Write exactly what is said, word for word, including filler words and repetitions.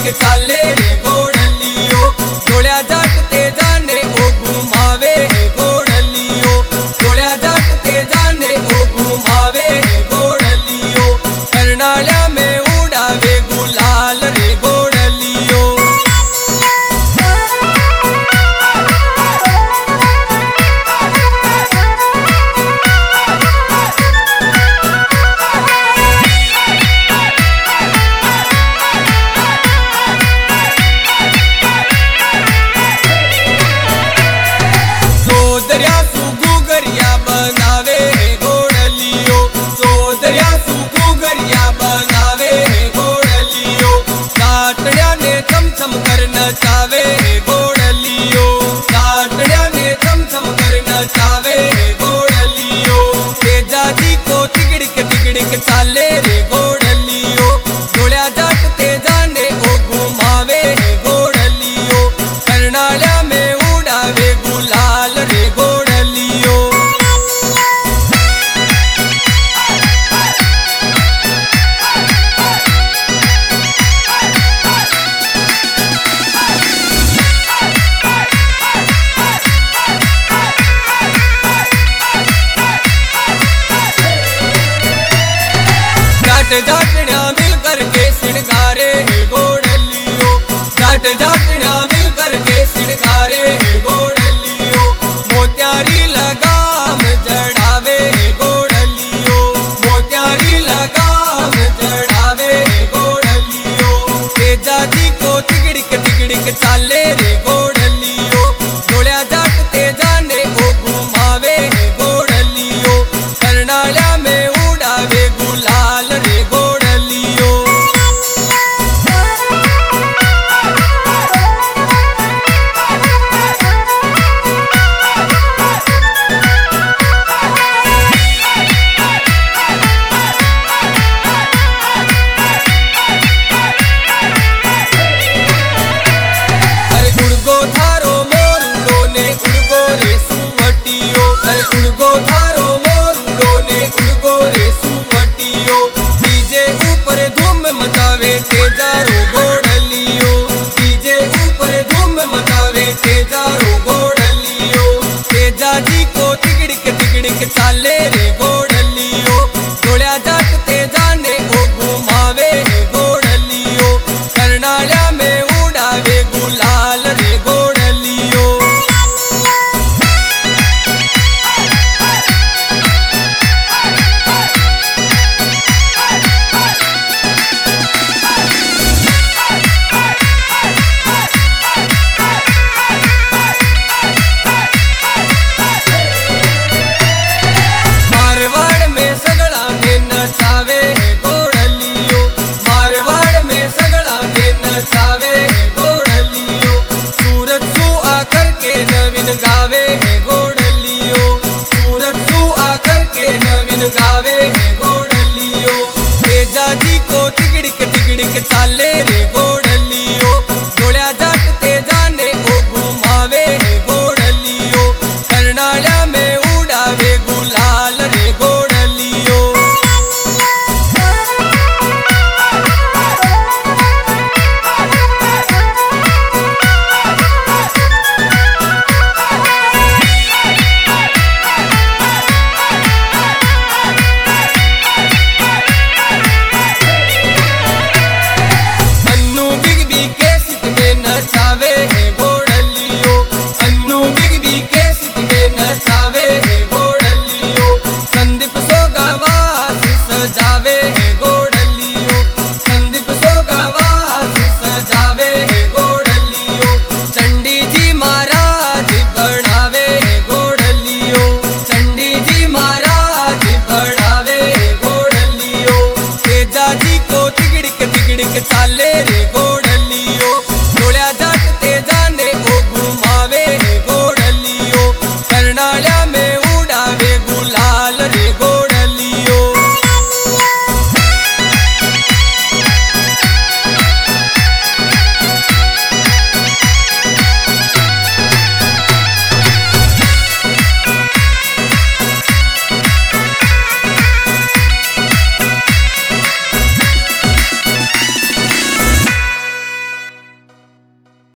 तिगड़िक चाले रे घोड़लियो घोड़ा जाटते जाने ओ घुमावे घोड़लियो घोड़ा जाटते जाने ओ घुमावे घोड़लियो कर्नाल्या में उड़ावे गुलाल रे घोड़लियो। सोदरिया सुगुगरिया बनावे घोड़लियो सोदरिया सुगुगरिया बनावे घोड़लियो साटड़िया ने चम चम कर नचावे घोड़लियो साटड़िया ने चम चम कर नचावे घोड़लियो तेजा जी को तिगड़िक तिगड़िक चाले रे घोड़लियो घोड़ा जाटते जाने ओ घुमावे घोड़लियो कर्नाल्या में उड़ावे गुलाल रे घोड़लियो। जाट जाट